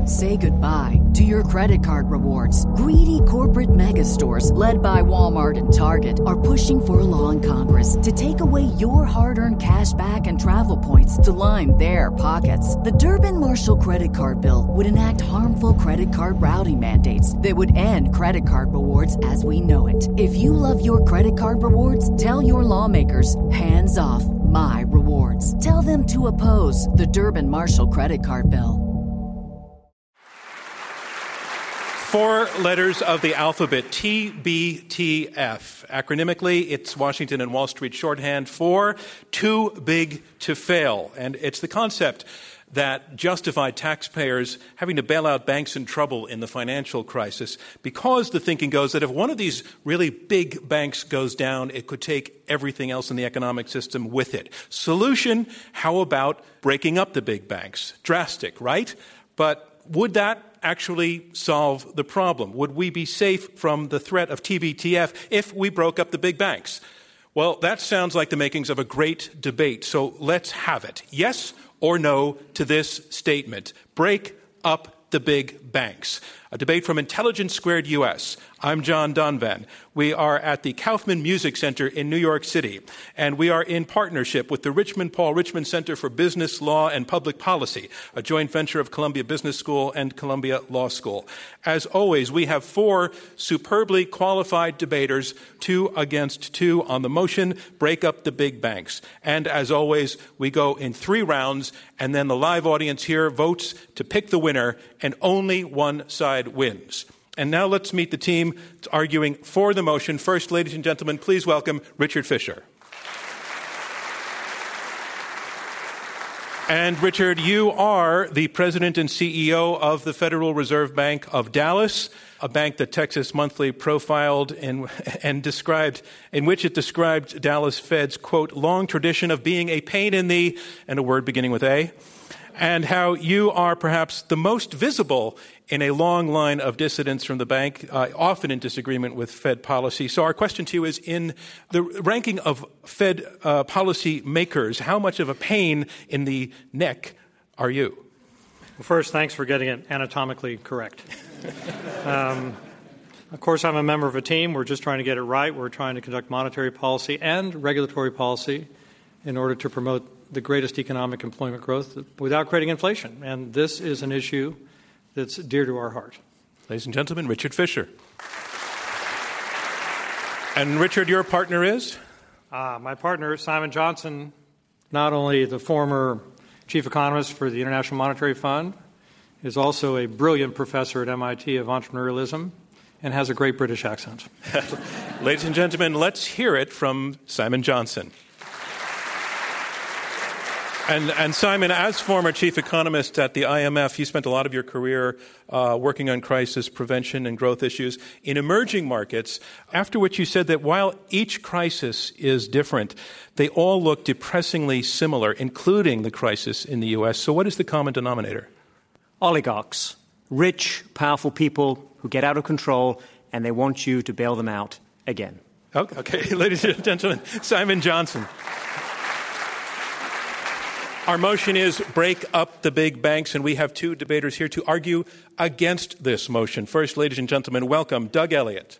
Say goodbye to your credit card rewards. Greedy corporate mega stores, led by Walmart and Target, are pushing for a law in Congress to take away your hard-earned cash back and travel points to line their pockets. The Durbin-Marshall credit card bill would enact harmful credit card routing mandates that would end credit card rewards as we know it. If you love your credit card rewards, tell your lawmakers, hands off my rewards. Tell them to oppose the Durbin-Marshall credit card bill. 4 letters of the alphabet, TBTF. Acronymically, it's Washington and Wall Street shorthand for too big to fail. And it's the concept that justified taxpayers having to bail out banks in trouble in the financial crisis, because the thinking goes that if one of these really big banks goes down, it could take everything else in the economic system with it. Solution, how about breaking up the big banks? Drastic, right? But would that actually solve the problem? Would we be safe from the threat of TBTF if we broke up the big banks? Well, that sounds like the makings of a great debate, so let's have it. Yes or no to this statement? Break up the big banks. A debate from Intelligence Squared US. I'm John Donvan. We are at the Kaufman Music Center in New York City, and we are in partnership with the Richmond Paul Richmond Center for Business, Law, and Public Policy, a joint venture of Columbia Business School and Columbia Law School. As always, we have 4 superbly qualified debaters, 2 against 2 on the motion, break up the big banks. And as always, we go in 3 rounds, and then the live audience here votes to pick the winner, and only one side wins. And now let's meet the team arguing for the motion. First, ladies and gentlemen, please welcome Richard Fisher. And Richard, you are the president and CEO of the Federal Reserve Bank of Dallas, a bank that Texas Monthly profiled and described, in which it described Dallas Fed's, quote, long tradition of being a pain in the, and a word beginning with A, and how you are perhaps the most visible in a long line of dissidents from the bank, often in disagreement with Fed policy. So our question to you is, in the ranking of Fed policy makers, how much of a pain in the neck are you? Well, first, thanks for getting it anatomically correct. Of course, I'm a member of a team. We're just trying to get it right. We're trying to conduct monetary policy and regulatory policy in order to promote the greatest economic employment growth without creating inflation. And this is an issue that's dear to our heart. Ladies and gentlemen, Richard Fisher. And Richard, your partner is? My partner, Simon Johnson, not only the former chief economist for the International Monetary Fund, is also a brilliant professor at MIT of entrepreneurialism and has a great British accent. Ladies and gentlemen, let's hear it from Simon Johnson. And Simon, as former chief economist at the IMF, you spent a lot of your career working on crisis prevention and growth issues in emerging markets, after which you said that while each crisis is different, they all look depressingly similar, including the crisis in the U.S. So what is the common denominator? Oligarchs, rich, powerful people who get out of control, and they want you to bail them out again. Okay. Ladies and gentlemen, Simon Johnson. Our motion is break up the big banks, and we have 2 debaters here to argue against this motion. First, ladies and gentlemen, welcome Doug Elliott.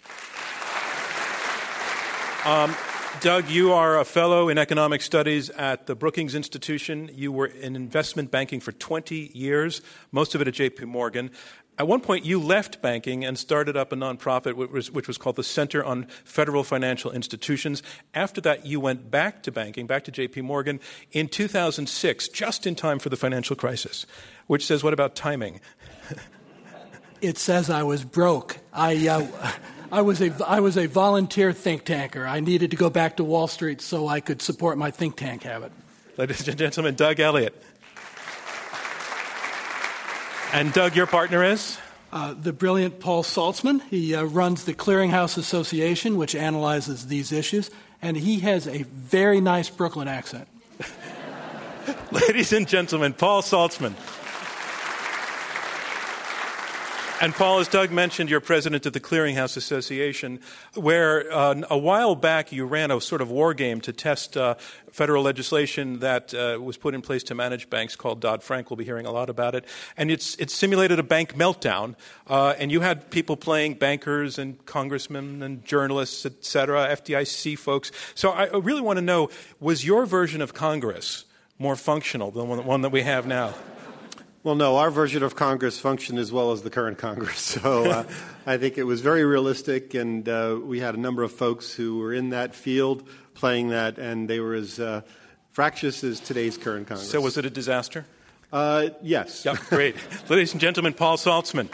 Doug, you are a fellow in economic studies at the Brookings Institution. You were in investment banking for 20 years, most of it at J.P. Morgan. At one point, you left banking and started up a nonprofit which was called the Center on Federal Financial Institutions. After that, you went back to banking, back to J.P. Morgan in 2006, just in time for the financial crisis, which says, what about timing? It says I was broke. I was a volunteer think tanker. I needed to go back to Wall Street so I could support my think tank habit. Ladies and gentlemen, Doug Elliott. And Doug, your partner is? The brilliant Paul Saltzman. He runs the Clearinghouse Association, which analyzes these issues, and he has a very nice Brooklyn accent. Ladies and gentlemen, Paul Saltzman. And Paul, as Doug mentioned, you're president of the Clearinghouse Association, where a while back you ran a sort of war game to test federal legislation that was put in place to manage banks called Dodd-Frank. We'll be hearing a lot about it. And it's simulated a bank meltdown. And you had people playing bankers and congressmen and journalists, et cetera, FDIC folks. So I really want to know, was your version of Congress more functional than the one that we have now? Well, no, our version of Congress functioned as well as the current Congress. So I think it was very realistic, and we had a number of folks who were in that field playing that, and they were as fractious as today's current Congress. So was it a disaster? Yes. Yep, great. Ladies and gentlemen, Paul Saltzman.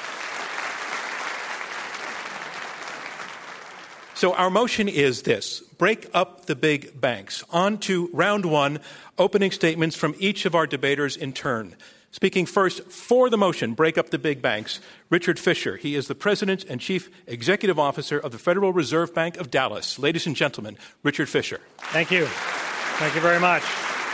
So our motion is this: break up the big banks. On to round one, opening statements from each of our debaters in turn. Speaking first for the motion, break up the big banks, Richard Fisher. He is the President and Chief Executive Officer of the Federal Reserve Bank of Dallas. Ladies and gentlemen, Richard Fisher. Thank you. Thank you very much.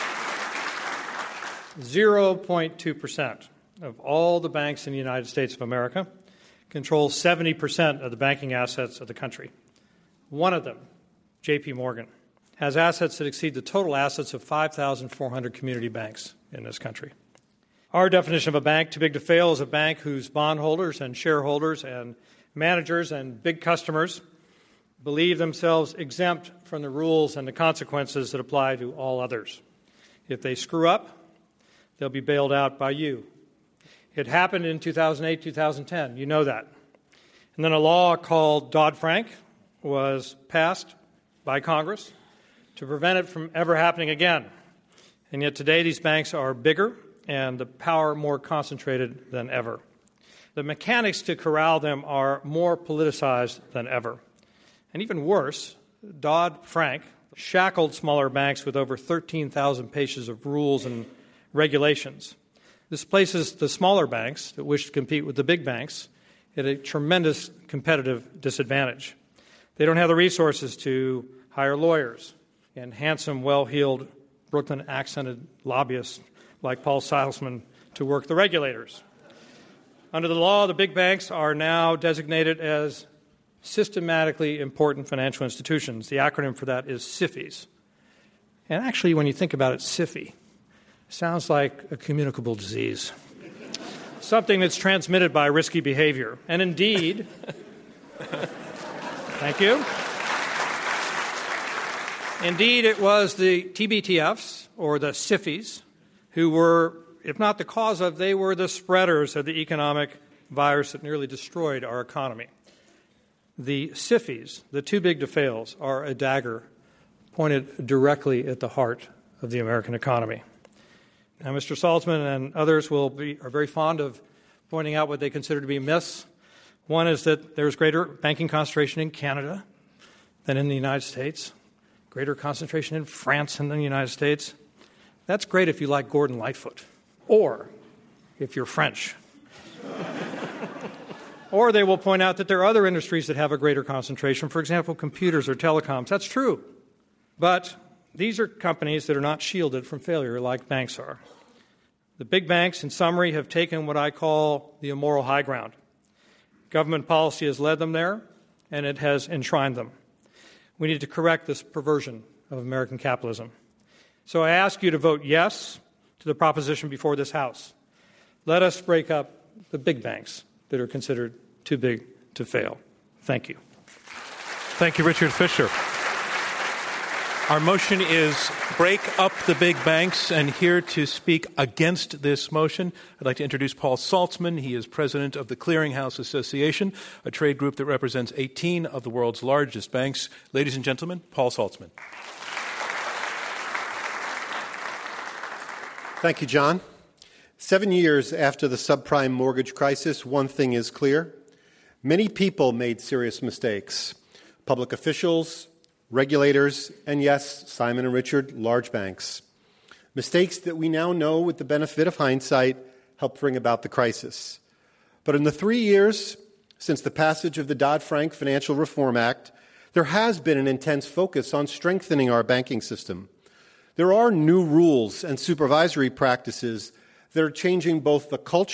0.2% of all the banks in the United States of America control 70% of the banking assets of the country. One of them, J.P. Morgan, has assets that exceed the total assets of 5,400 community banks in this country. Our definition of a bank too big to fail is a bank whose bondholders and shareholders and managers and big customers believe themselves exempt from the rules and the consequences that apply to all others. If they screw up, they'll be bailed out by you. It happened in 2008, 2010. You know that. And then a law called Dodd-Frank was passed by Congress to prevent it from ever happening again. And yet today these banks are bigger and the power more concentrated than ever. The mechanics to corral them are more politicized than ever. And even worse, Dodd-Frank shackled smaller banks with over 13,000 pages of rules and regulations. This places the smaller banks that wish to compete with the big banks at a tremendous competitive disadvantage. They don't have the resources to hire lawyers and handsome, well-heeled, Brooklyn-accented lobbyists like Paul Saltzman to work the regulators. Under the law, the big banks are now designated as systematically important financial institutions. The acronym for that is SIFIs. And actually, when you think about it, SIFI sounds like a communicable disease, something that's transmitted by risky behavior. And indeed, thank you. Indeed, it was the TBTFs, or the SIFIs, who were, if not the cause of, they were the spreaders of the economic virus that nearly destroyed our economy. The SIFIs, the too big to fails, are a dagger pointed directly at the heart of the American economy. Now, Mr. Saltzman and others are very fond of pointing out what they consider to be myths. One is that there's greater banking concentration in Canada than in the United States, greater concentration in France than in the United States. That's great if you like Gordon Lightfoot, or if you're French. Or they will point out that there are other industries that have a greater concentration, for example, computers or telecoms. That's true. But these are companies that are not shielded from failure like banks are. The big banks, in summary, have taken what I call the immoral high ground. Government policy has led them there, and it has enshrined them. We need to correct this perversion of American capitalism. So I ask you to vote yes to the proposition before this House. Let us break up the big banks that are considered too big to fail. Thank you. Thank you, Richard Fisher. Our motion is break up the big banks, and here to speak against this motion, I'd like to introduce Paul Saltzman. He is president of the Clearinghouse Association, a trade group that represents 18 of the world's largest banks. Ladies and gentlemen, Paul Saltzman. Thank you, John. 7 years after the subprime mortgage crisis, one thing is clear. Many people made serious mistakes. Public officials, regulators, and yes, Simon and Richard, large banks. Mistakes that we now know, with the benefit of hindsight, helped bring about the crisis. But in the 3 years since the passage of the Dodd-Frank Financial Reform Act, there has been an intense focus on strengthening our banking system. There are new rules and supervisory practices that are changing both the culture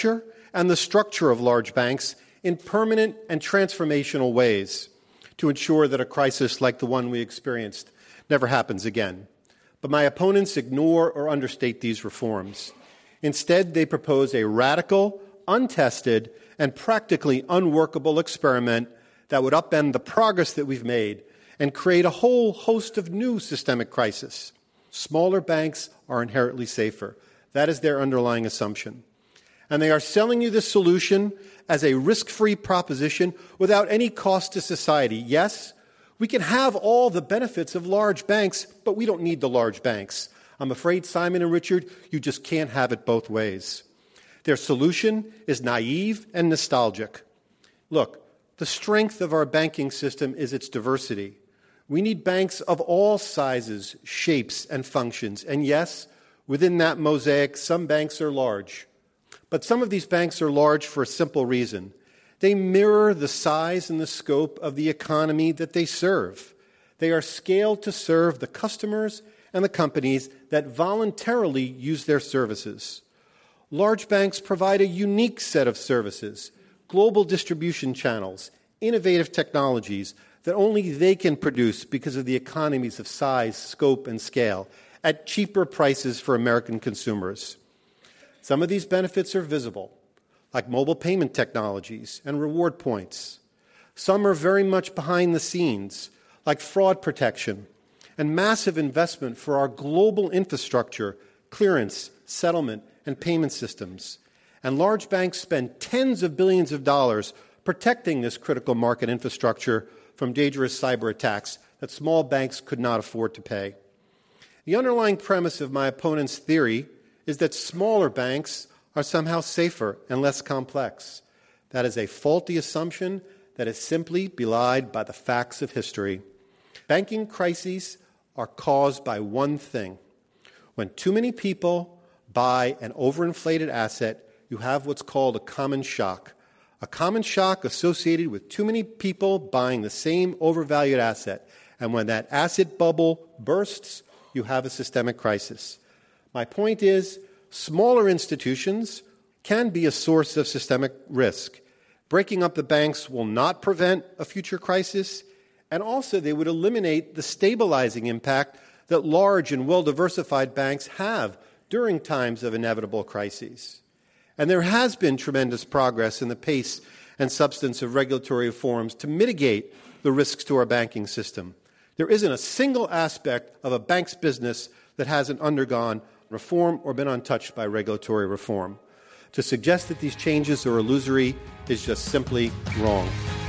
and the structure of large banks in permanent and transformational ways to ensure that a crisis like the one we experienced never happens again. But my opponents ignore or understate these reforms. Instead, they propose a radical, untested, and practically unworkable experiment that would upend the progress that we've made and create a whole host of new systemic crises. Smaller banks are inherently safer. That is their underlying assumption. And they are selling you this solution as a risk-free proposition without any cost to society. Yes, we can have all the benefits of large banks, but we don't need the large banks. I'm afraid, Simon and Richard, you just can't have it both ways. Their solution is naive and nostalgic. Look, the strength of our banking system is its diversity. We need banks of all sizes, shapes, and functions. And yes, within that mosaic, some banks are large. But some of these banks are large for a simple reason. They mirror the size and the scope of the economy that they serve. They are scaled to serve the customers and the companies that voluntarily use their services. Large banks provide a unique set of services, global distribution channels, innovative technologies that only they can produce because of the economies of size, scope, and scale at cheaper prices for American consumers. Some of these benefits are visible, like mobile payment technologies and reward points. Some are very much behind the scenes, like fraud protection and massive investment for our global infrastructure, clearance, settlement, and payment systems. And large banks spend tens of billions of dollars protecting this critical market infrastructure from dangerous cyber attacks that small banks could not afford to pay. The underlying premise of my opponent's theory is that smaller banks are somehow safer and less complex. That is a faulty assumption that is simply belied by the facts of history. Banking crises are caused by one thing. When too many people buy an overinflated asset, you have what's called a common shock. A common shock associated with too many people buying the same overvalued asset. And when that asset bubble bursts, you have a systemic crisis. My point is, smaller institutions can be a source of systemic risk. Breaking up the banks will not prevent a future crisis, and also they would eliminate the stabilizing impact that large and well-diversified banks have during times of inevitable crises. And there has been tremendous progress in the pace and substance of regulatory reforms to mitigate the risks to our banking system. There isn't a single aspect of a bank's business that hasn't undergone reform or been untouched by regulatory reform. To suggest that these changes are illusory is just simply wrong.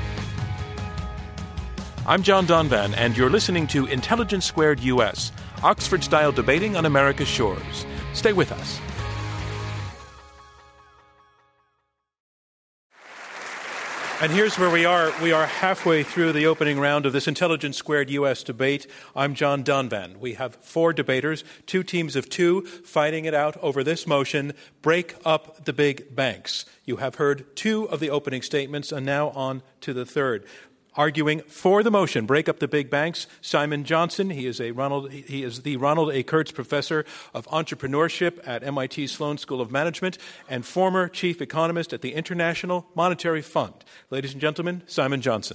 I'm John Donvan, and you're listening to Intelligence Squared US, Oxford-style debating on America's shores. Stay with us. And here's where we are. We are halfway through the opening round of this Intelligence Squared U.S. debate. I'm John Donvan. We have 4 debaters, 2 teams of 2, fighting it out over this motion, break up the big banks. You have heard 2 of the opening statements, and now on to the third. Arguing for the motion, break up the big banks, Simon Johnson. He is the Ronald A. Kurtz Professor of Entrepreneurship at MIT Sloan School of Management and former chief economist at the International Monetary Fund. Ladies and gentlemen, Simon Johnson.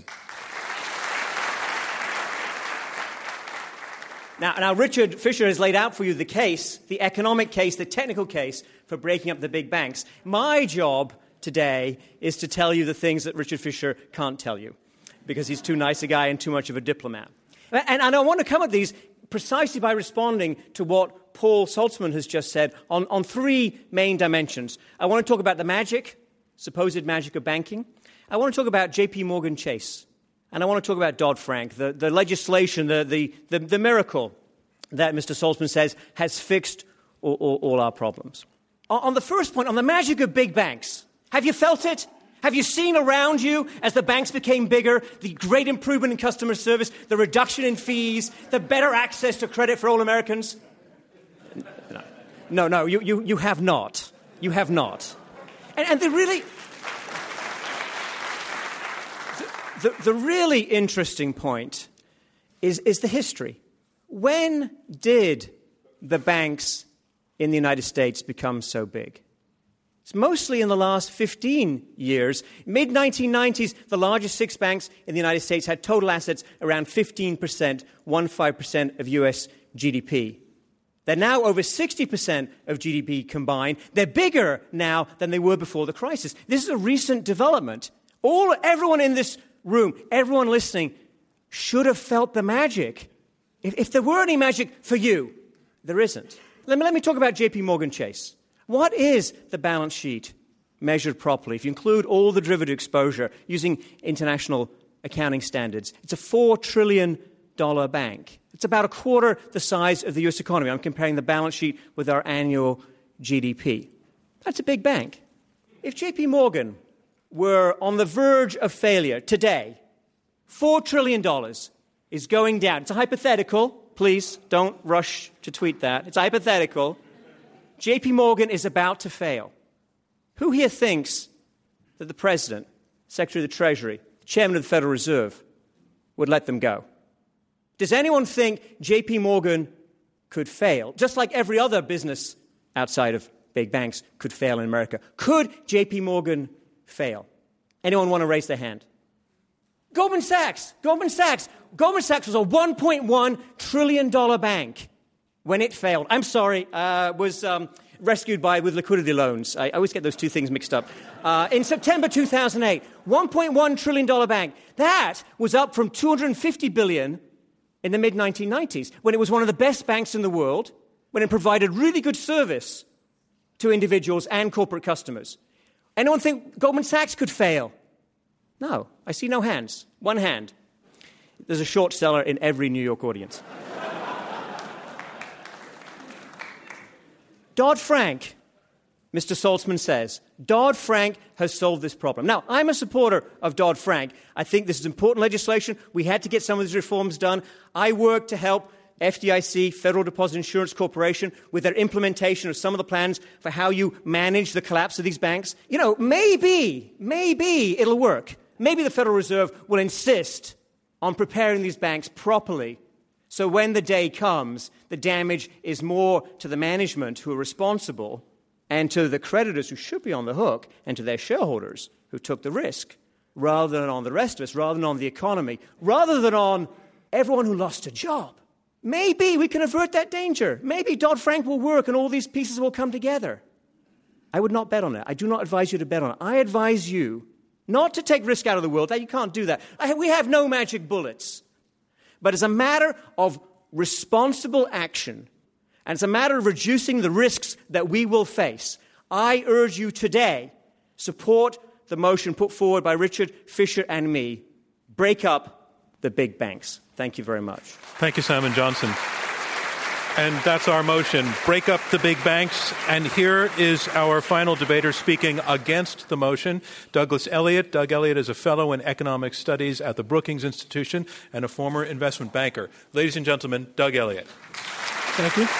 Now, Richard Fisher has laid out for you the case, the economic case, the technical case for breaking up the big banks. My job today is to tell you the things that Richard Fisher can't tell you, because he's too nice a guy and too much of a diplomat. And I want to come at these precisely by responding to what Paul Saltzman has just said on 3 main dimensions. I want to talk about the magic, supposed magic of banking. I want to talk about J.P. Morgan Chase. And I want to talk about Dodd-Frank, the legislation, the miracle that Mr. Saltzman says has fixed all our problems. On the first point, on the magic of big banks, have you felt it? Have you seen around you, as the banks became bigger, the great improvement in customer service, the reduction in fees, the better access to credit for all Americans? No, you have not. You have not. And the really interesting point is the history. When did the banks in the United States become so big? It's mostly in the last 15 years. Mid-1990s, the largest 6 banks in the United States had total assets around 15% of U.S. GDP. They're now over 60% of GDP combined. They're bigger now than they were before the crisis. This is a recent development. Everyone in this room, everyone listening, should have felt the magic. If there were any magic for you, there isn't. Let me talk about J.P. Morgan Chase. What is the balance sheet measured properly? If you include all the derivative exposure using international accounting standards, it's a $4 trillion bank. It's about a quarter the size of the U.S. economy. I'm comparing the balance sheet with our annual GDP. That's a big bank. If J.P. Morgan were on the verge of failure today, $4 trillion is going down. It's a hypothetical. Please don't rush to tweet that. It's hypothetical. J.P. Morgan is about to fail. Who here thinks that the President, Secretary of the Treasury, Chairman of the Federal Reserve would let them go? Does anyone think J.P. Morgan could fail, just like every other business outside of big banks could fail in America? Could J.P. Morgan fail? Anyone want to raise their hand? Goldman Sachs was a $1.1 trillion bank when it failed. I'm sorry, was rescued with liquidity loans. I always get those two things mixed up. In September 2008, $1.1 trillion bank. That was up from $250 billion in the mid-1990s, when it was one of the best banks in the world, when it provided really good service to individuals and corporate customers. Anyone think Goldman Sachs could fail? No. I see no hands. One hand. There's a short seller in every New York audience. Dodd-Frank, Mr. Saltzman says, Dodd-Frank has solved this problem. Now, I'm a supporter of Dodd-Frank. I think this is important legislation. We had to get some of these reforms done. I worked to help FDIC, Federal Deposit Insurance Corporation, with their implementation of some of the plans for how you manage the collapse of these banks. You know, maybe it'll work. Maybe the Federal Reserve will insist on preparing these banks properly, so when the day comes, the damage is more to the management who are responsible and to the creditors who should be on the hook and to their shareholders who took the risk, rather than on the rest of us, rather than on the economy, rather than on everyone who lost a job. Maybe we can avert that danger. Maybe Dodd-Frank will work and all these pieces will come together. I would not bet on it. I do not advise you to bet on it. I advise you not to take risk out of the world. You can't do that. We have no magic bullets. But as a matter of responsible action, and as a matter of reducing the risks that we will face, I urge you today, support the motion put forward by Richard Fisher and me. Break up the big banks. Thank you very much. Thank you, Simon Johnson. And that's our motion, break up the big banks. And here is our final debater speaking against the motion, Douglas Elliott. Doug Elliott is a fellow in economic studies at the Brookings Institution and a former investment banker. Ladies and gentlemen, Doug Elliott. Thank you.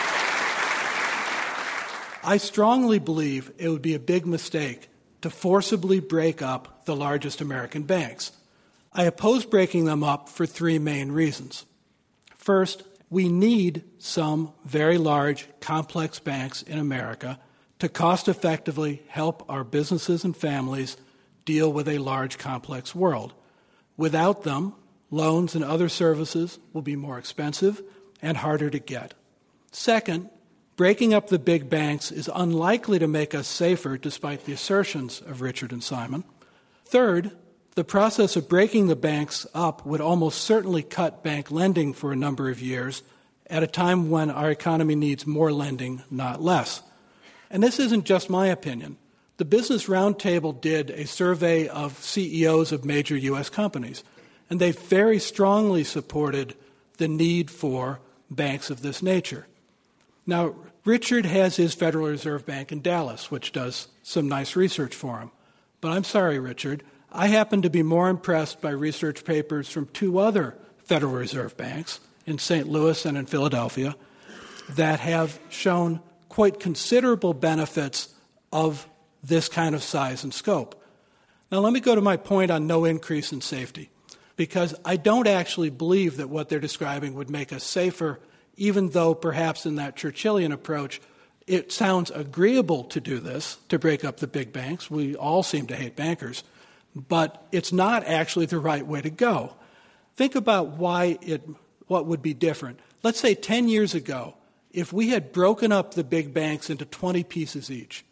I strongly believe it would be a big mistake to forcibly break up the largest American banks. I oppose breaking them up for 3 main reasons. First, we need some very large, complex banks in America to cost-effectively help our businesses and families deal with a large, complex world. Without them, loans and other services will be more expensive and harder to get. Second, breaking up the big banks is unlikely to make us safer, despite the assertions of Richard and Simon. Third, the process of breaking the banks up would almost certainly cut bank lending for a number of years at a time when our economy needs more lending, not less. And this isn't just my opinion. The Business Roundtable did a survey of CEOs of major U.S. companies, and they very strongly supported the need for banks of this nature. Now, Richard has his Federal Reserve Bank in Dallas, which does some nice research for him. But I'm sorry, Richard, I happen to be more impressed by research papers from 2 other Federal Reserve banks in St. Louis and in Philadelphia that have shown quite considerable benefits of this kind of size and scope. Now, let me go to my point on no increase in safety, because I don't actually believe that what they're describing would make us safer, even though perhaps in that Churchillian approach It sounds agreeable to do this, to break up the big banks. We all seem to hate bankers. But it's not actually the right way to go. Think about what would be different. Let's say 10 years ago, if we had broken up the big banks into 20 pieces each,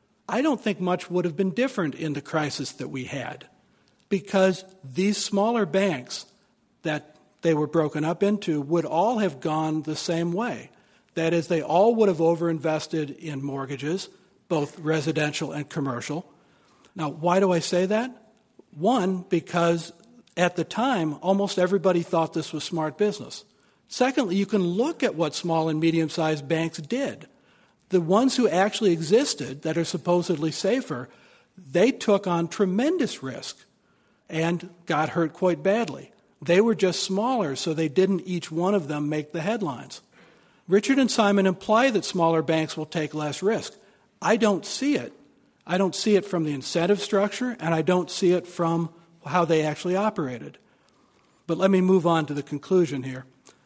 I don't think much would have been different in the crisis that we had, because these smaller banks that they were broken up into would all have gone the same way. That is, they all would have overinvested in mortgages, both residential and commercial. Now, why do I say that? One, because at the time, almost everybody thought this was smart business. Secondly, you can look at what small and medium-sized banks did. The ones who actually existed that are supposedly safer, they took on tremendous risk and got hurt quite badly. They were just smaller, so they didn't each one of them make the headlines. Richard and Simon imply that smaller banks will take less risk. I don't see it. I don't see it from the incentive structure, and I don't see it from how they actually operated. But let me move on to the conclusion here.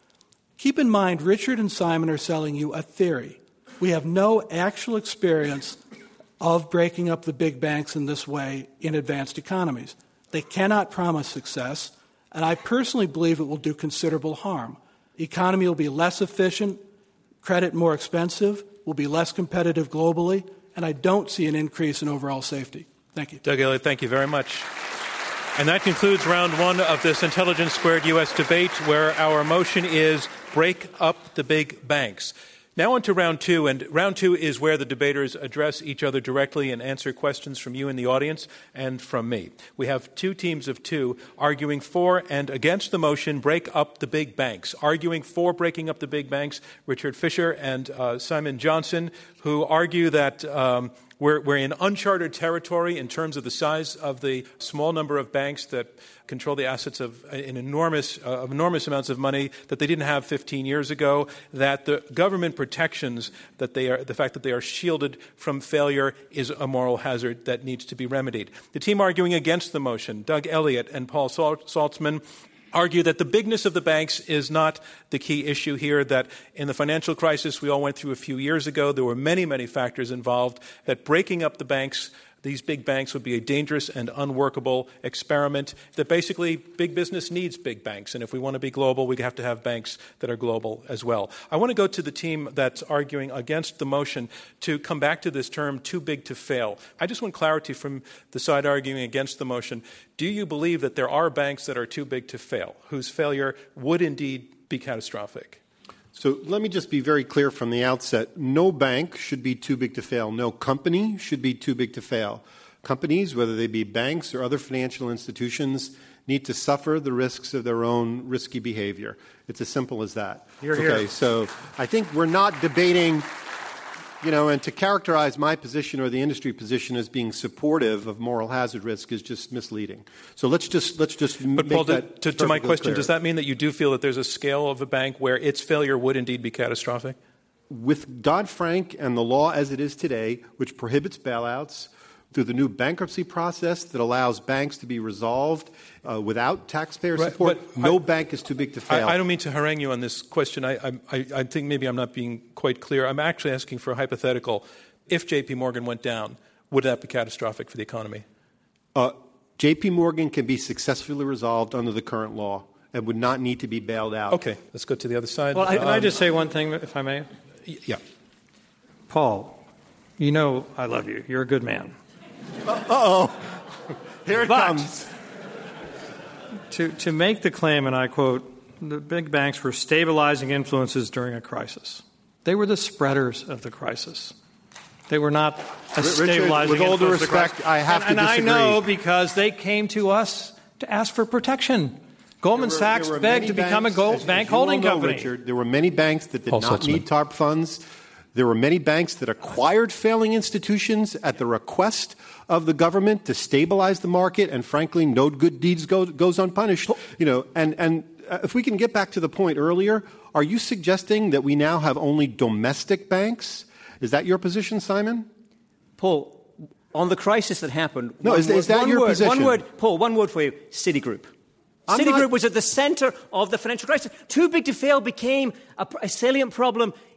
Keep in mind, Richard and Simon are selling you a theory. We have no actual experience of breaking up the big banks in this way in advanced economies. They cannot promise success, and I personally believe it will do considerable harm. The economy will be less efficient, credit more expensive, will be less competitive globally, and I don't see an increase in overall safety. Thank you. Doug Elliott, thank you very much. And that concludes round one of this Intelligence Squared U.S. debate, where our motion is break up the big banks. Now on to round two, and round two is where the debaters address each other directly and answer questions from you in the audience and from me. We have two teams of two arguing for and against the motion, break up the big banks. Arguing for breaking up the big banks, Richard Fisher and Simon Johnson, who argue that we're in uncharted territory in terms of the size of the small number of banks that control the assets of enormous amounts of money that they didn't have 15 years ago, that the government protections, the fact that they are shielded from failure is a moral hazard that needs to be remedied. The team arguing against the motion, Doug Elliott and Paul Saltzman, argue that the bigness of the banks is not the key issue here, that in the financial crisis we all went through a few years ago, there were many, many factors involved, that breaking up the banks, these big banks, would be a dangerous and unworkable experiment, that basically big business needs big banks. And if we want to be global, we have to have banks that are global as well. I want to go to the team that's arguing against the motion to come back to this term, too big to fail. I just want clarity from the side arguing against the motion. Do you believe that there are banks that are too big to fail, whose failure would indeed be catastrophic? So let me just be very clear from the outset. No bank should be too big to fail. No company should be too big to fail. Companies, whether they be banks or other financial institutions, need to suffer the risks of their own risky behavior. It's as simple as that. Here. So I think we're not debating, and to characterize my position or the industry position as being supportive of moral hazard risk is just misleading. So let's just But Paul, to my question, clear. Does that mean that you do feel that there's a scale of a bank where its failure would indeed be catastrophic? With Dodd-Frank and the law as it is today, which prohibits bailouts, through the new bankruptcy process that allows banks to be resolved without taxpayer support, no bank is too big to fail. I don't mean to harangue you on this question. I think maybe I'm not being quite clear. I'm actually asking for a hypothetical. If J.P. Morgan went down, would that be catastrophic for the economy? J.P. Morgan can be successfully resolved under the current law and would not need to be bailed out. Okay, let's go to the other side. Well, can I just say one thing, if I may? Yeah. Paul, I love you. You're a good man. Uh-oh. Here it comes. To make the claim, and I quote, the big banks were stabilizing influences during a crisis. They were the spreaders of the crisis. They were not a stabilizing influence. With all due respect, I have to disagree. And I know because they came to us to ask for protection. Goldman Sachs begged to become a bank holding company. Richard, there were many banks that did not need TARP funds. There were many banks that acquired failing institutions at the request of the government to stabilize the market, and frankly, no good deeds goes unpunished. And if we can get back to the point earlier, are you suggesting that we now have only domestic banks? Is that your position, Simon? Paul, on the crisis that happened... No, is that your position? One word, Paul, one word for you, Citigroup. Citigroup was at the center of the financial crisis. Too big to fail became a salient problem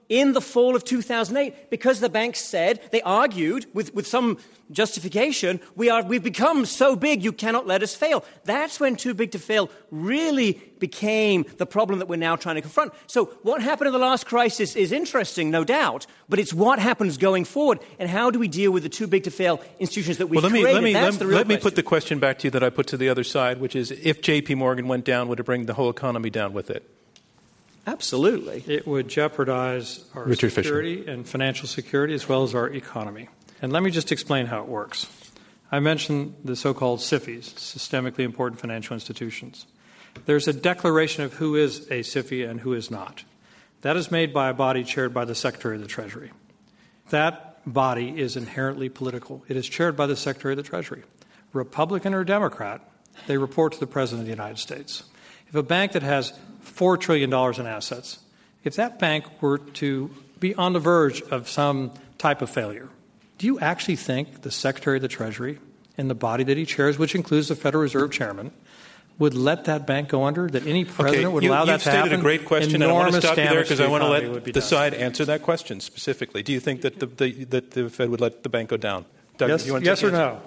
in the fall of 2008 because the banks said, they argued with some justification, we've become so big you cannot let us fail. That's when too big to fail really became the problem that we're now trying to confront. So what happened in the last crisis is interesting, no doubt, but it's what happens going forward and how do we deal with the too big to fail institutions that we've created. Let me put the question back to you that I put to the other side, which is if J.P. Morgan went down, would it bring the whole economy down with it? Absolutely. It would jeopize our Richard security Fisher. and financial security as well as our economy. And let me just explain how it works. I mentioned the so-called SIFIs, systemically important financial institutions. There's a declaration of who is a SIFI and who is not. That is made by a body chaired by the Secretary of the Treasury. That body is inherently political. It is chaired by the Secretary of the Treasury. Republican or Democrat, they report to the President of the United States. If a bank that has $4 trillion in assets, if that bank were to be on the verge of some type of failure, do you actually think the Secretary of the Treasury and the body that he chairs, which includes the Federal Reserve Chairman, would let that bank go under, that any president would allow that to happen? You've stated a great question, and I want to stop you there because I want to let the side done. answer that question specifically. Do you think that the Fed would let the bank go down? Doug, yes or no?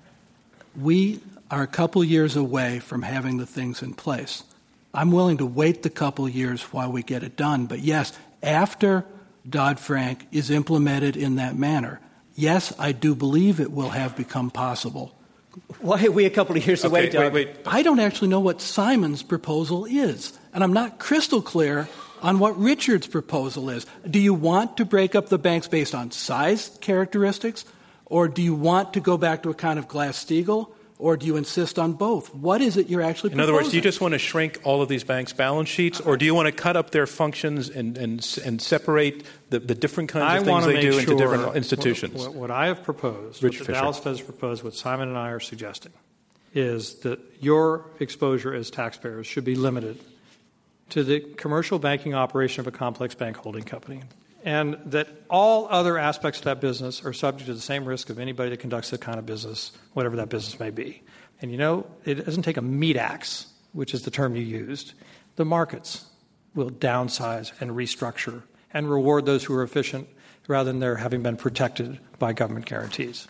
We are a couple years away from having the things in place. I'm willing to wait the couple years while we get it done. But yes, after Dodd-Frank is implemented in that manner, yes, I do believe it will have become possible. Why are we a couple of years away, Doug? Wait. I don't actually know what Simon's proposal is, and I'm not crystal clear on what Richard's proposal is. Do you want to break up the banks based on size characteristics, or do you want to go back to a kind of Glass-Steagall, or do you insist on both? What is it you're actually proposing? In other words, do you just want to shrink all of these banks' balance sheets, or do you want to cut up their functions and separate the different kinds of things they do into different institutions? What I have proposed, what the Dallas Fed has proposed, what Simon and I are suggesting, is that your exposure as taxpayers should be limited to the commercial banking operation of a complex bank holding company, and that all other aspects of that business are subject to the same risk of anybody that conducts that kind of business, whatever that business may be. And it doesn't take a meat axe, which is the term you used. The markets will downsize and restructure and reward those who are efficient rather than their having been protected by government guarantees.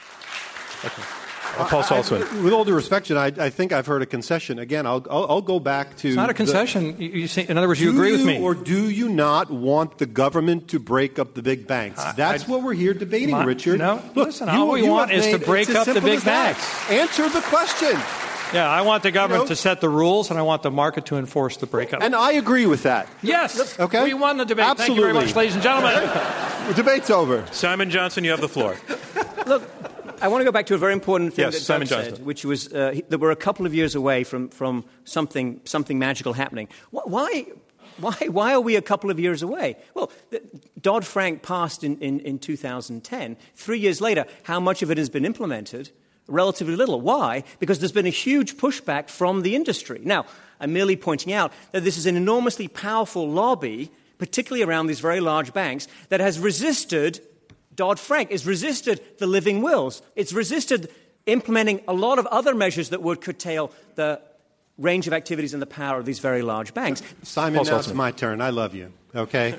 Okay. Paul Saltzman. With all due respect, I think I've heard a concession. Again, I'll go back to... It's not a concession. You say, in other words, you agree with me. Or do you not want the government to break up the big banks? That's what we're here debating, Richard. No, look, listen, all we want is to break up the big banks. Answer the question. Yeah, I want the government to set the rules, and I want the market to enforce the breakup. And I agree with that. Yes. Okay. We won the debate. Absolutely. Thank you very much, ladies and gentlemen. The debate's over. Simon Johnson, you have the floor. Look, I want to go back to a very important thing that Simon Doug Johnson said, which was that we're a couple of years away from something magical happening. Why are we a couple of years away? Well, Dodd-Frank passed in 2010. 3 years later, how much of it has been implemented? Relatively little. Why? Because there's been a huge pushback from the industry. Now, I'm merely pointing out that this is an enormously powerful lobby, particularly around these very large banks, that has resisted Dodd-Frank. It's resisted the living wills. It's resisted implementing a lot of other measures that would curtail the range of activities and the power of these very large banks. Simon, now it's my turn. I love you, okay?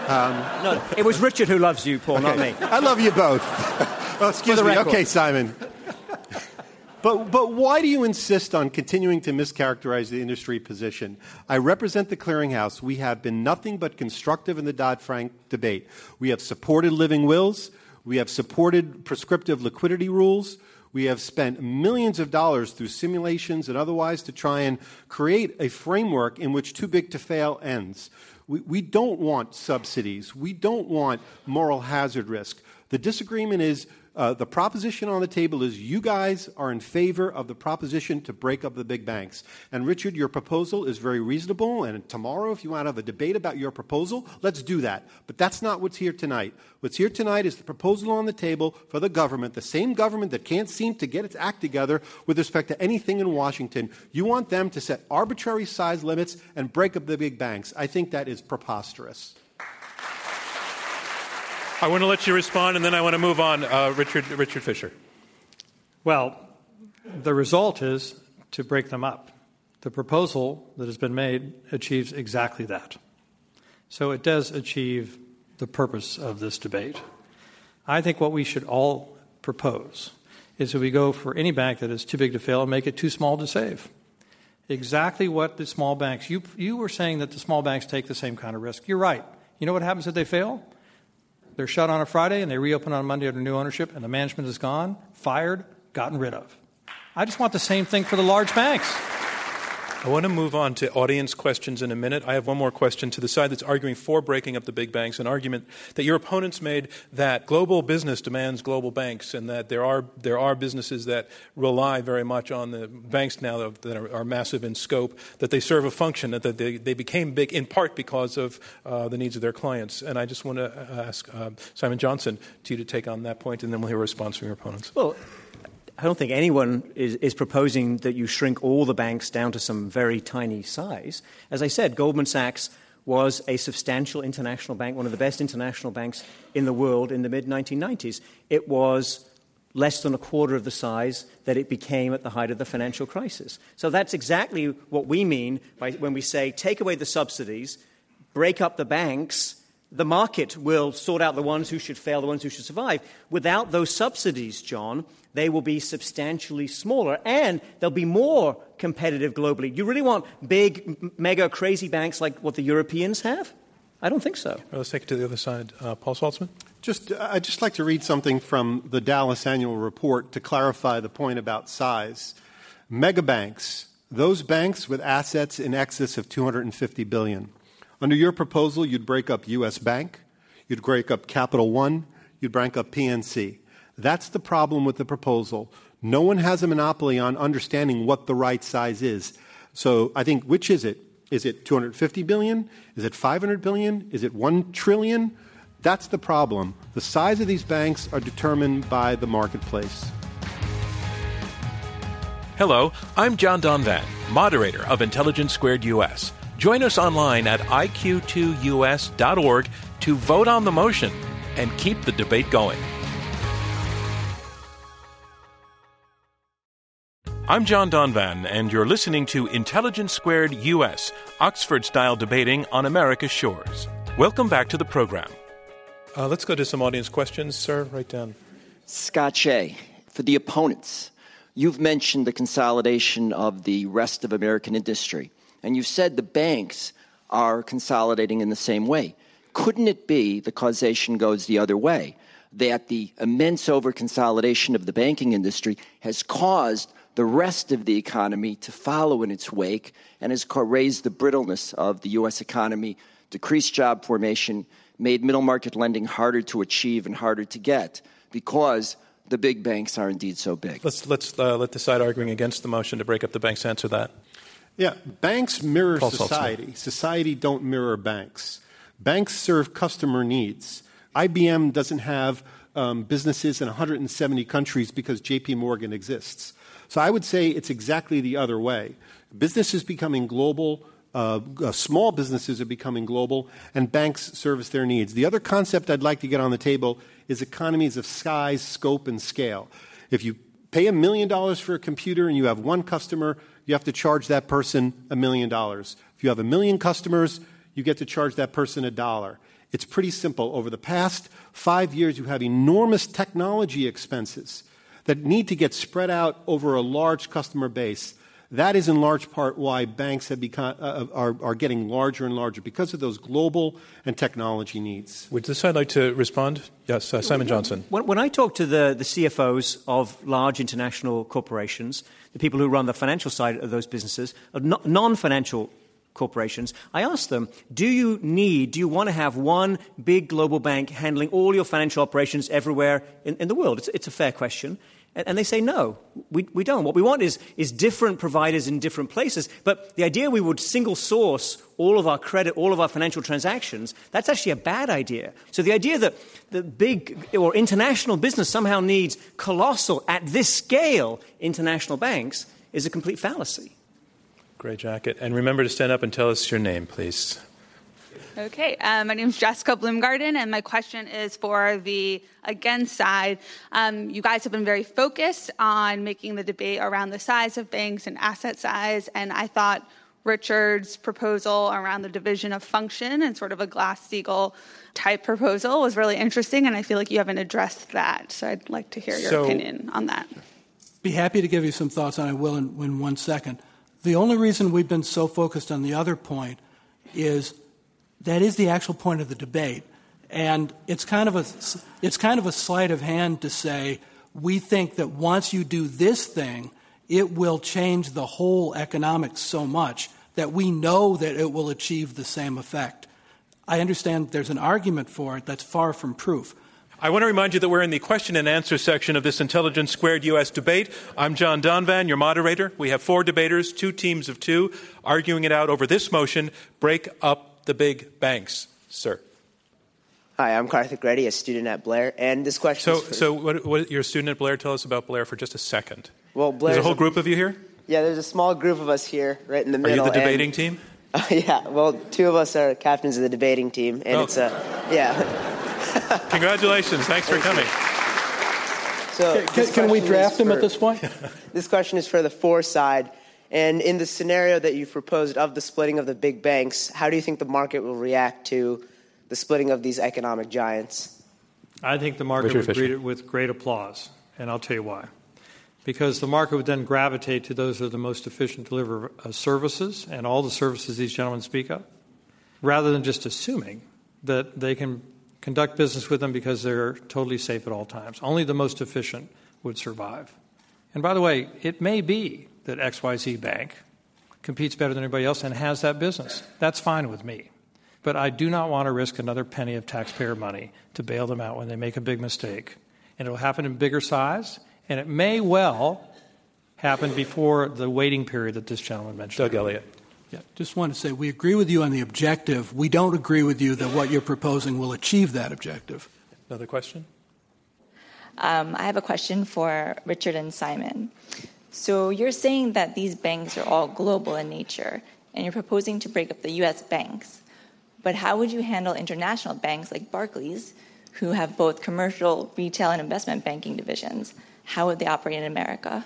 No, it was Richard who loves you, Paul, not me. I love you both. Oh, excuse me. Okay, Simon. But why do you insist on continuing to mischaracterize the industry position? I represent the clearinghouse. We have been nothing but constructive in the Dodd-Frank debate. We have supported living wills. We have supported prescriptive liquidity rules. We have spent millions of dollars through simulations and otherwise to try and create a framework in which too big to fail ends. We don't want subsidies. We don't want moral hazard risk. The disagreement is the proposition on the table is you guys are in favor of the proposition to break up the big banks. And Richard, your proposal is very reasonable, and tomorrow if you want to have a debate about your proposal, let's do that. But that's not what's here tonight. What's here tonight is the proposal on the table for the government, the same government that can't seem to get its act together with respect to anything in Washington. You want them to set arbitrary size limits and break up the big banks. I think that is preposterous. I want to let you respond, and then I want to move on. Richard Fisher. Well, the result is to break them up. The proposal that has been made achieves exactly that. So it does achieve the purpose of this debate. I think what we should all propose is that we go for any bank that is too big to fail and make it too small to save. Exactly what the small banks, you were saying that the small banks take the same kind of risk. You're right. You know what happens if they fail? They're shut on a Friday and they reopen on Monday under new ownership and the management is gone, fired, gotten rid of. I just want the same thing for the large banks. I want to move on to audience questions in a minute. I have one more question to the side that's arguing for breaking up the big banks, an argument that your opponents made that global business demands global banks and that there are businesses that rely very much on the banks now that are massive in scope, that they serve a function, that they became big in part because of the needs of their clients. And I just want to ask Simon Johnson to take on that point, and then we'll hear a response from your opponents. Well, I don't think anyone is proposing that you shrink all the banks down to some very tiny size. As I said, Goldman Sachs was a substantial international bank, one of the best international banks in the world in the mid-1990s. It was less than a quarter of the size that it became at the height of the financial crisis. So that's exactly what we mean when we say take away the subsidies, break up the banks. The market will sort out the ones who should fail, the ones who should survive. Without those subsidies, John, they will be substantially smaller and they'll be more competitive globally. You really want big, mega, crazy banks like what the Europeans have? I don't think so. Well, let's take it to the other side. Paul Saltzman? I'd just like to read something from the Dallas Annual Report to clarify the point about size. Mega banks, those banks with assets in excess of $250 billion. Under your proposal, you'd break up U.S. Bank, you'd break up Capital One, you'd break up PNC. That's the problem with the proposal. No one has a monopoly on understanding what the right size is. So I think, which is it? Is it $250 billion? Is it $500 billion? Is it $1 trillion? That's the problem. The size of these banks are determined by the marketplace. Hello, I'm John Donvan, moderator of Intelligence Squared US. Join us online at iq2us.org to vote on the motion and keep the debate going. I'm John Donvan, and you're listening to Intelligence Squared US, Oxford-style debating on America's shores. Welcome back to the program. Let's go to some audience questions. Sir, right down. Scott Shea, for the opponents, you've mentioned the consolidation of the rest of American industry. And you said the banks are consolidating in the same way. Couldn't it be the causation goes the other way, that the immense over-consolidation of the banking industry has caused the rest of the economy to follow in its wake and has raised the brittleness of the U.S. economy, decreased job formation, made middle market lending harder to achieve and harder to get because the big banks are indeed so big? Let's let the side arguing against the motion to break up the banks answer that. Yeah, banks mirror Paul society. Saltzman. Society don't mirror banks. Banks serve customer needs. IBM doesn't have businesses in 170 countries because JP Morgan exists. So I would say it's exactly the other way. Business is becoming global. Small businesses are becoming global, and banks service their needs. The other concept I'd like to get on the table is economies of size, scope, and scale. If you pay $1 million for a computer and you have one customer, you have to charge that person $1 million. If you have 1 million customers, you get to charge that person $1. It's pretty simple. Over the past 5 years, you have enormous technology expenses that need to get spread out over a large customer base. That is in large part why banks have become, are getting larger and larger, because of those global and technology needs. Would this side like to respond? Yes, Simon Johnson. When I talk to the CFOs of large international corporations, the people who run the financial side of those businesses, non-financial corporations, I ask them, do you want to have one big global bank handling all your financial operations everywhere in the world? It's a fair question. And they say, no, we don't. What we want is different providers in different places. But the idea we would single source all of our credit, all of our financial transactions, that's actually a bad idea. So the idea that the big or international business somehow needs colossal, at this scale, international banks is a complete fallacy. Gray jacket. And remember to stand up and tell us your name, please. Okay, my name is Jessica Bloomgarden, and my question is for the against side. You guys have been very focused on making the debate around the size of banks and asset size, and I thought Richard's proposal around the division of function and sort of a Glass-Steagall type proposal was really interesting, and I feel like you haven't addressed that. So I'd like to hear your opinion on that. Be happy to give you some thoughts on it, Will, in 1 second. The only reason we've been so focused on the other point is that is the actual point of the debate. And it's kind of a sleight of hand to say we think that once you do this thing, it will change the whole economics so much that we know that it will achieve the same effect. I understand there's an argument for it. That's far from proof. I want to remind you that we're in the question and answer section of this Intelligence Squared U.S. debate. I'm John Donvan, your moderator. We have 4 debaters, 2 teams of 2, arguing it out over this motion, break up the big banks. Sir. Hi, I'm Karthik Reddy, a student at Blair, and this question is So what you're a student at Blair? Tell us about Blair for just a second. Well, there's a whole group of you here? Yeah, there's a small group of us here, right in the middle. Are you the debating team? Yeah, well, 2 of us are captains of the debating team, and Congratulations. Thanks for coming. So can we draft him at this point? This question is for the 4 side. And in the scenario that you've proposed of the splitting of the big banks, how do you think the market will react to the splitting of these economic giants? I think the market would greet it with great applause, and I'll tell you why. Because the market would then gravitate to those who are the most efficient deliverer of services and all the services these gentlemen speak of, rather than just assuming that they can conduct business with them because they're totally safe at all times. Only the most efficient would survive. And by the way, it may be that XYZ Bank competes better than anybody else and has that business. That's fine with me. But I do not want to risk another penny of taxpayer money to bail them out when they make a big mistake. And it will happen in bigger size, and it may well happen before the waiting period that this gentleman mentioned. Doug Elliott. Yeah, just want to say we agree with you on the objective. We don't agree with you that what you're proposing will achieve that objective. Another question? I have a question for Richard and Simon. So you're saying that these banks are all global in nature, and you're proposing to break up the U.S. banks. But how would you handle international banks like Barclays, who have both commercial, retail, and investment banking divisions? How would they operate in America?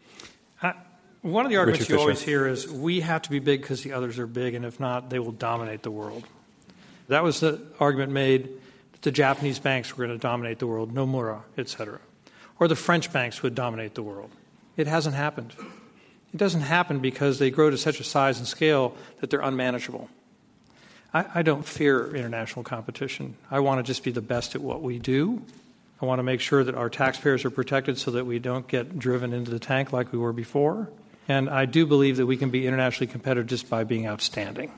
One of the arguments you always hear is we have to be big because the others are big, and if not, they will dominate the world. That was the argument made that the Japanese banks were going to dominate the world, Nomura, et cetera. Or the French banks would dominate the world. It hasn't happened. It doesn't happen because they grow to such a size and scale that they're unmanageable. I don't fear international competition. I want to just be the best at what we do. I want to make sure that our taxpayers are protected so that we don't get driven into the tank like we were before. And I do believe that we can be internationally competitive just by being outstanding.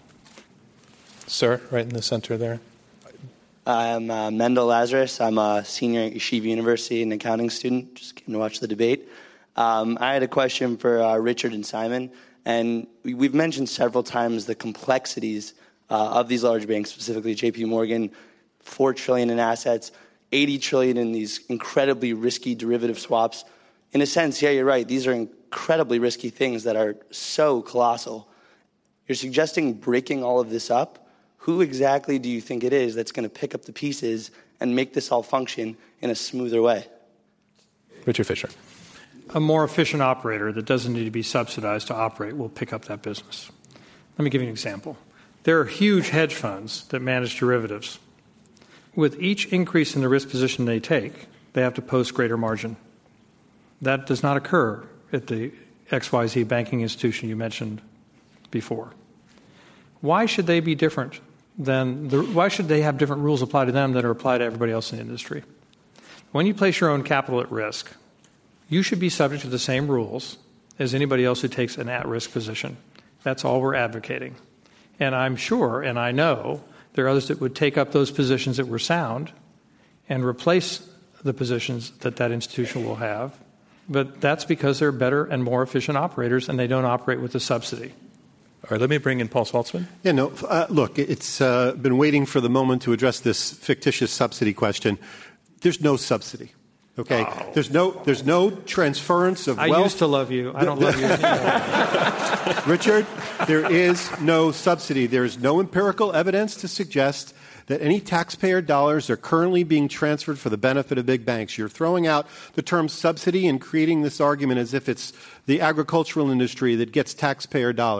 Sir, right in the center there. I'm Mendel Lazarus. I'm a senior at Yeshiva University, an accounting student. Just came to watch the debate. I had a question for Richard and Simon. And we've mentioned several times the complexities of these large banks, specifically J.P. Morgan, $4 trillion in assets, $80 trillion in these incredibly risky derivative swaps. In a sense, yeah, you're right. These are incredibly risky things that are so colossal. You're suggesting breaking all of this up. Who exactly do you think it is that's going to pick up the pieces and make this all function in a smoother way? Richard Fisher. A more efficient operator that doesn't need to be subsidized to operate will pick up that business. Let me give you an example. There are huge hedge funds that manage derivatives. With each increase in the risk position they take, they have to post greater margin. That does not occur at the XYZ banking institution you mentioned before. Why should they be different why should they have different rules apply to them that are applied to everybody else in the industry? When you place your own capital at risk, you should be subject to the same rules as anybody else who takes an at-risk position. That's all we're advocating. And I'm sure, and I know, there are others that would take up those positions that were sound and replace the positions that institution will have. But that's because they're better and more efficient operators, and they don't operate with a subsidy. All right, let me bring in Paul Saltzman. Yeah, no, look, it's been waiting for the moment to address this fictitious subsidy question. There's no subsidy. Okay, oh. There's no transference of wealth. I used to love you. I don't love you anymore. Richard, there is no subsidy. There is no empirical evidence to suggest that any taxpayer dollars are currently being transferred for the benefit of big banks. You're throwing out the term subsidy and creating this argument as if it's the agricultural industry that gets taxpayer dollars.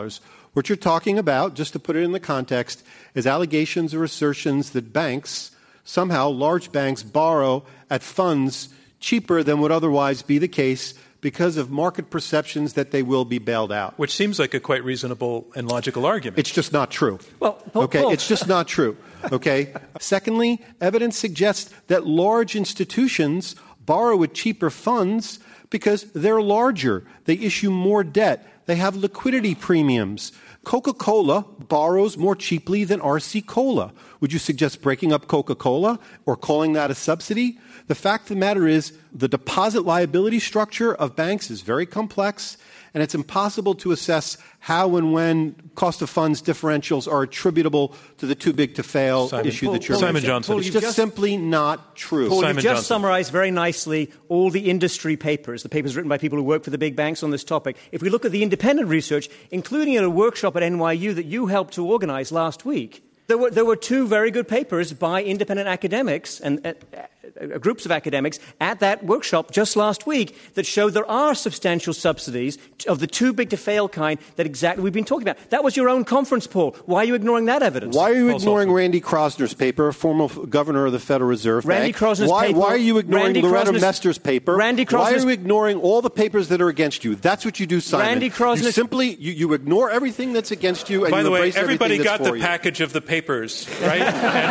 What you're talking about, just to put it in the context, is allegations or assertions that banks, somehow large banks, borrow at funds cheaper than would otherwise be the case because of market perceptions that they will be bailed out. Which seems like a quite reasonable and logical argument. It's just not true. Well, it's just not true. Okay? Secondly, evidence suggests that large institutions borrow at cheaper funds because they're larger. They issue more debt. They have liquidity premiums. Coca-Cola borrows more cheaply than RC Cola. Would you suggest breaking up Coca-Cola or calling that a subsidy? The fact of the matter is the deposit liability structure of banks is very complex, and it's impossible to assess how and when cost of funds differentials are attributable to the too big to fail issue that you're Simon Johnson. It's just simply not true. Paul, you've just summarized very nicely all the industry papers, the papers written by people who work for the big banks on this topic. If we look at the independent research, including at a workshop at NYU that you helped to organize last week, there were two very good papers by independent academics and groups of academics at that workshop just last week that showed there are substantial subsidies of the too big to fail kind that exactly we've been talking about. That was your own conference, Paul. Why are you ignoring that evidence? Why are you ignoring Randy Kroszner's paper, former governor of the Federal Reserve Bank? Why are you ignoring Loretta Mester's paper? Why are you ignoring all the papers that are against you? That's what you do, Simon. You simply you ignore everything that's against you, and by you the way, embrace everybody everything that's got for the you. package of the papers, right?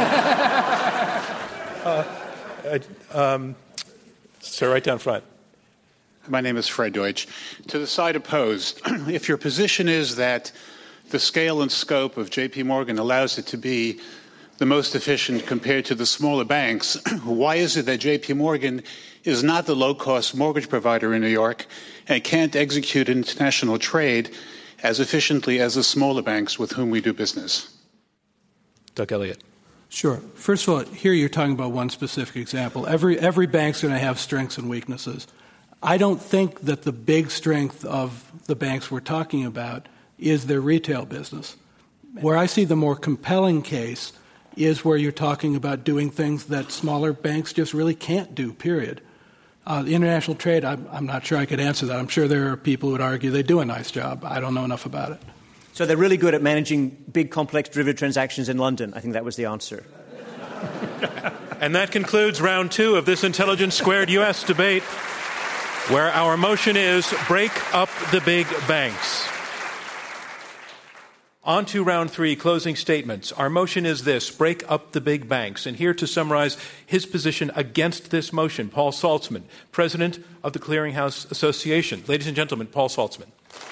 So right down front. My name is Fred Deutsch. To the side opposed, if your position is that the scale and scope of J.P. Morgan allows it to be the most efficient compared to the smaller banks, why is it that J.P. Morgan is not the low-cost mortgage provider in New York and can't execute international trade as efficiently as the smaller banks with whom we do business? Doug Elliott. Sure. First of all, here you're talking about one specific example. Every bank's going to have strengths and weaknesses. I don't think that the big strength of the banks we're talking about is their retail business. Where I see the more compelling case is where you're talking about doing things that smaller banks just really can't do, period. The international trade, I'm not sure I could answer that. I'm sure there are people who would argue they do a nice job. I don't know enough about it. So they're really good at managing big, complex derivative transactions in London. I think that was the answer. And that concludes round 2 of this Intelligence Squared U.S. debate, where our motion is break up the big banks. On to round 3, closing statements. Our motion is this, break up the big banks. And here to summarize his position against this motion, Paul Saltzman, president of the Clearinghouse Association. Ladies and gentlemen, Paul Saltzman.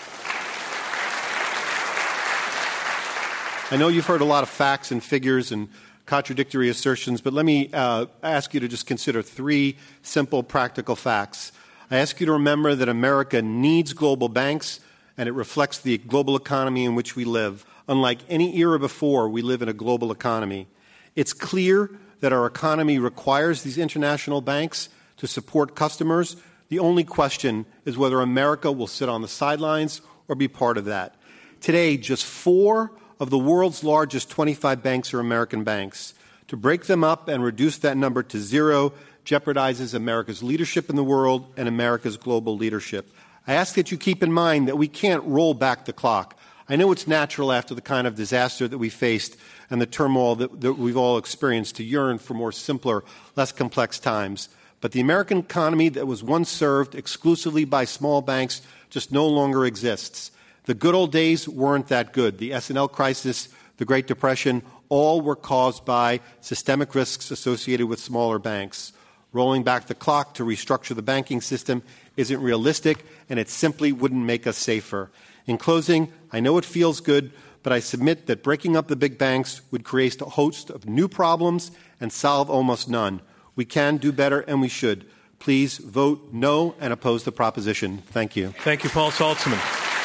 I know you've heard a lot of facts and figures and contradictory assertions, but let me ask you to just consider 3 simple, practical facts. I ask you to remember that America needs global banks, and it reflects the global economy in which we live. Unlike any era before, we live in a global economy. It's clear that our economy requires these international banks to support customers. The only question is whether America will sit on the sidelines or be part of that. Today, just 4 of the world's largest 25 banks are American banks. To break them up and reduce that number to 0 jeopardizes America's leadership in the world and America's global leadership. I ask that you keep in mind that we can't roll back the clock. I know it's natural after the kind of disaster that we faced and the turmoil that we've all experienced to yearn for more simpler, less complex times. But the American economy that was once served exclusively by small banks just no longer exists. The good old days weren't that good. The S&L crisis, the Great Depression, all were caused by systemic risks associated with smaller banks. Rolling back the clock to restructure the banking system isn't realistic, and it simply wouldn't make us safer. In closing, I know it feels good, but I submit that breaking up the big banks would create a host of new problems and solve almost none. We can do better, and we should. Please vote no and oppose the proposition. Thank you. Thank you, Paul Saltzman.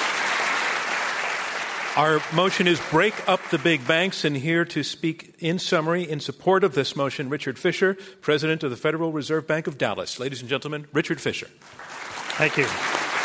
Our motion is break up the big banks, and here to speak in summary in support of this motion, Richard Fisher, president of the Federal Reserve Bank of Dallas. Ladies and gentlemen, Richard Fisher. Thank you.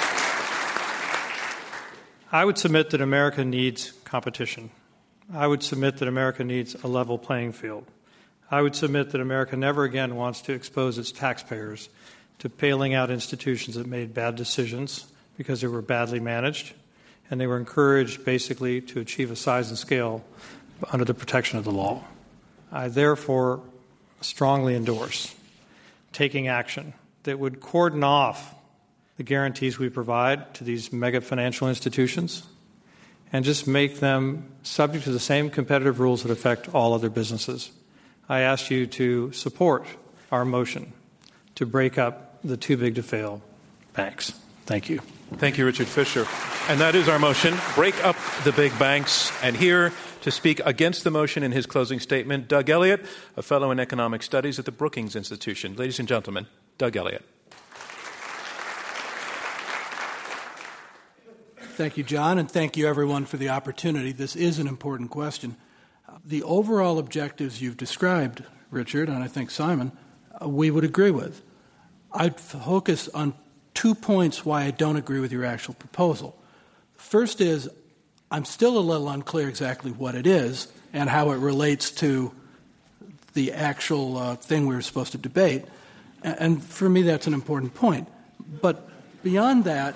I would submit that America needs competition. I would submit that America needs a level playing field. I would submit that America never again wants to expose its taxpayers to bailing out institutions that made bad decisions because they were badly managed. and they were encouraged basically to achieve a size and scale under the protection of the law. I therefore strongly endorse taking action that would cordon off the guarantees we provide to these mega financial institutions and just make them subject to the same competitive rules that affect all other businesses. I ask you to support our motion to break up the too big to fail banks. Thank you. Thank you, Richard Fisher. And that is our motion, break up the big banks. And here to speak against the motion in his closing statement, Doug Elliott, a fellow in economic studies at the Brookings Institution. Ladies and gentlemen, Doug Elliott. Thank you, John, and thank you, everyone, for the opportunity. This is an important question. The overall objectives you've described, Richard, and I think Simon, we would agree with. I'd focus on 2 points why I don't agree with your actual proposal. First is, I'm still a little unclear exactly what it is and how it relates to the actual thing we were supposed to debate. And for me, that's an important point. But beyond that,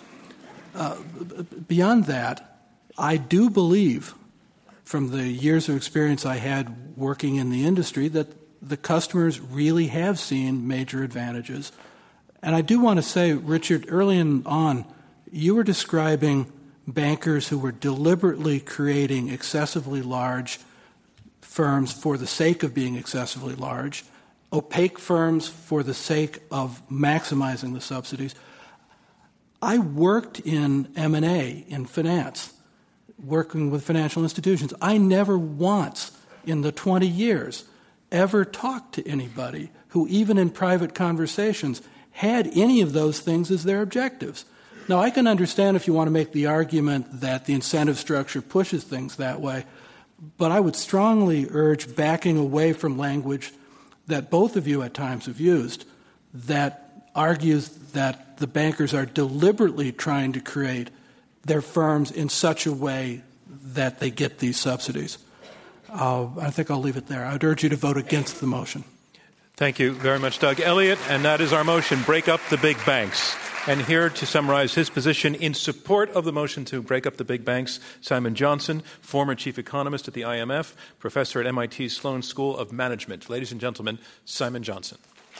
I do believe, from the years of experience I had working in the industry, that the customers really have seen major advantages. And I do want to say, Richard, early on, you were describing bankers who were deliberately creating excessively large firms for the sake of being excessively large, opaque firms for the sake of maximizing the subsidies. I worked in M&A, in finance, working with financial institutions. I never once in the 20 years ever talked to anybody who, even in private conversations, had any of those things as their objectives. Now, I can understand if you want to make the argument that the incentive structure pushes things that way, but I would strongly urge backing away from language that both of you at times have used that argues that the bankers are deliberately trying to create their firms in such a way that they get these subsidies. I think I'll leave it there. I'd urge you to vote against the motion. Thank you very much, Doug Elliott. And that is our motion, break up the big banks. And here to summarize his position in support of the motion to break up the big banks, Simon Johnson, former chief economist at the IMF, professor at MIT's Sloan School of Management. Ladies and gentlemen, Simon Johnson.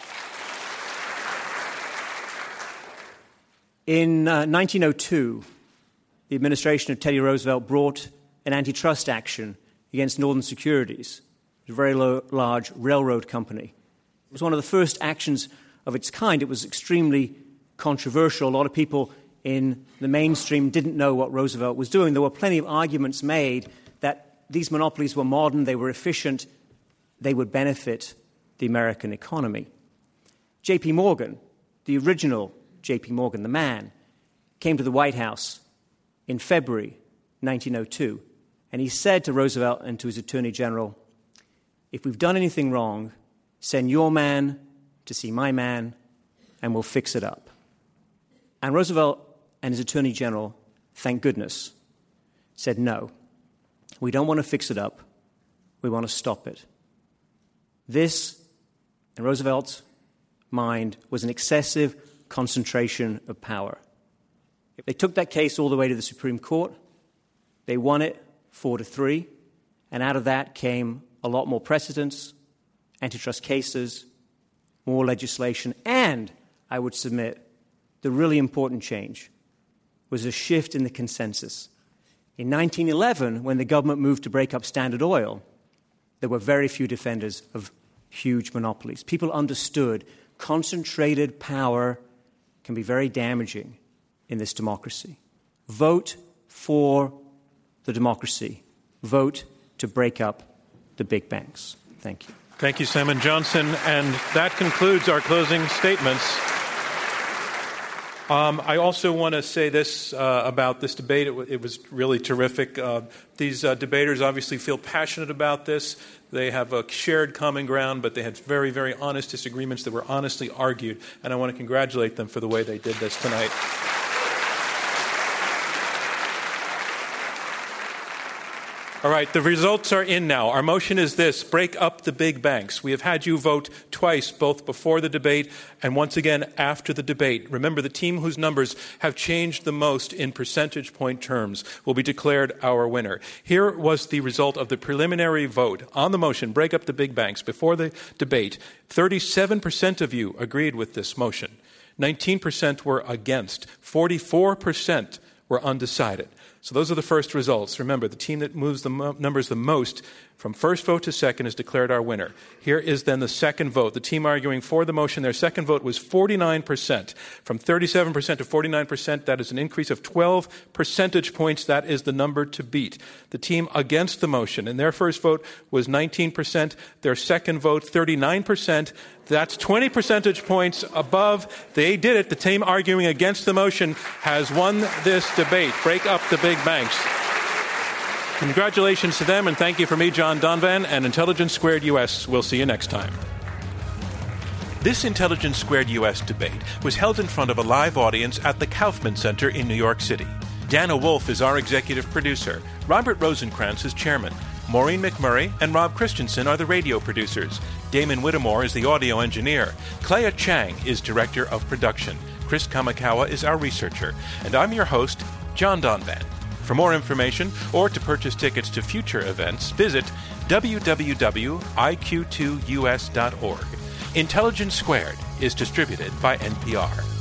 In 1902, the administration of Teddy Roosevelt brought an antitrust action against Northern Securities, a very large railroad company. It was one of the first actions of its kind. It was extremely controversial. A lot of people in the mainstream didn't know what Roosevelt was doing. There were plenty of arguments made that these monopolies were modern, they were efficient, they would benefit the American economy. J.P. Morgan, the original J.P. Morgan, the man, came to the White House in February 1902, and he said to Roosevelt and to his Attorney General, if we've done anything wrong, send your man to see my man, and we'll fix it up. And Roosevelt and his Attorney General, thank goodness, said, no, we don't want to fix it up. We want to stop it. This, in Roosevelt's mind, was an excessive concentration of power. They took that case all the way to the Supreme Court. They won it 4-3, and out of that came a lot more precedents, antitrust cases, more legislation, and I would submit the really important change was a shift in the consensus. In 1911, when the government moved to break up Standard Oil, there were very few defenders of huge monopolies. People understood concentrated power can be very damaging in this democracy. Vote for the democracy. Vote to break up the big banks. Thank you. Thank you, Simon Johnson. And that concludes our closing statements. I also want to say this about this debate. It was really terrific. These debaters obviously feel passionate about this. They have a shared common ground, but they had very, very honest disagreements that were honestly argued. And I want to congratulate them for the way they did this tonight. All right, the results are in now. Our motion is this: break up the big banks. We have had you vote twice, both before the debate and once again after the debate. Remember, the team whose numbers have changed the most in percentage point terms will be declared our winner. Here was the result of the preliminary vote on the motion, break up the big banks. Before the debate, 37% of you agreed with this motion. 19% were against. 44% were undecided. So those are the first results. Remember, the team that moves the numbers the most from first vote to second is declared our winner. Here is then the second vote. The team arguing for the motion, their second vote was 49%. From 37% to 49%, that is an increase of 12 percentage points. That is the number to beat. The team against the motion, and their first vote was 19%. Their second vote, 39%. That's 20 percentage points above. They did it. The team arguing against the motion has won this debate. Break up the big banks. Congratulations to them, and thank you from me, John Donvan, and Intelligence Squared US. We'll see you next time. This Intelligence Squared US debate was held in front of a live audience at the Kaufman Center in New York City. Dana Wolf is our executive producer. Robert Rosenkrantz is chairman. Maureen McMurray and Rob Christensen are the radio producers. Damon Whittemore is the audio engineer. Clea Chang is director of production. Chris Kamikawa is our researcher. And I'm your host, John Donvan. For more information or to purchase tickets to future events, visit www.iq2us.org. Intelligence Squared is distributed by NPR.